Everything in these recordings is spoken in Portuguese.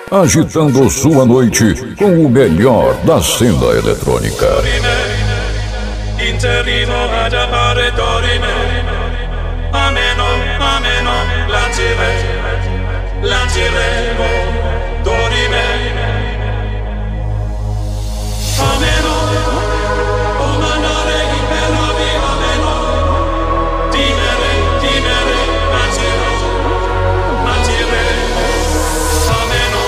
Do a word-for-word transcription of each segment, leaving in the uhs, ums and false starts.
agitando sua noite com o melhor da cena eletrônica. Interrimo ad appare dorime, ameno, ameno, lancire, lanciremo, dorime, ameno, o manare imperavi, ameno, dimere, dimere, lancire, lancire, ameno.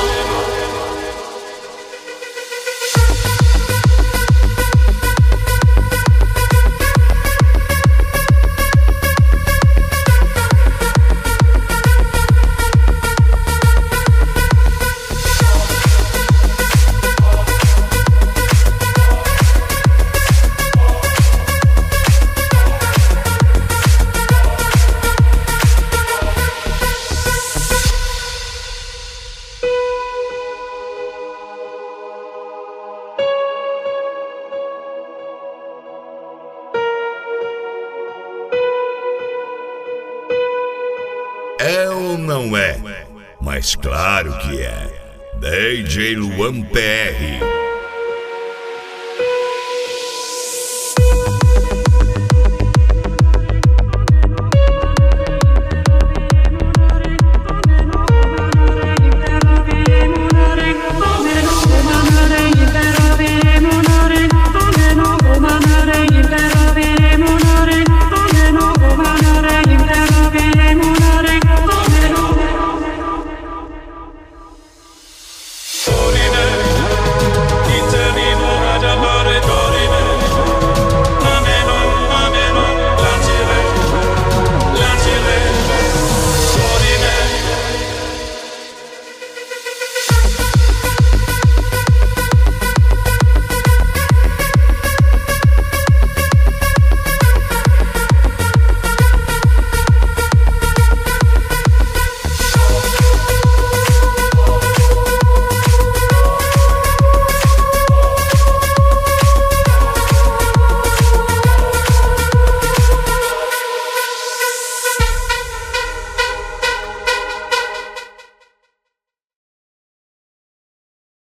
É ou não é? Mas claro que é. D J Luan P R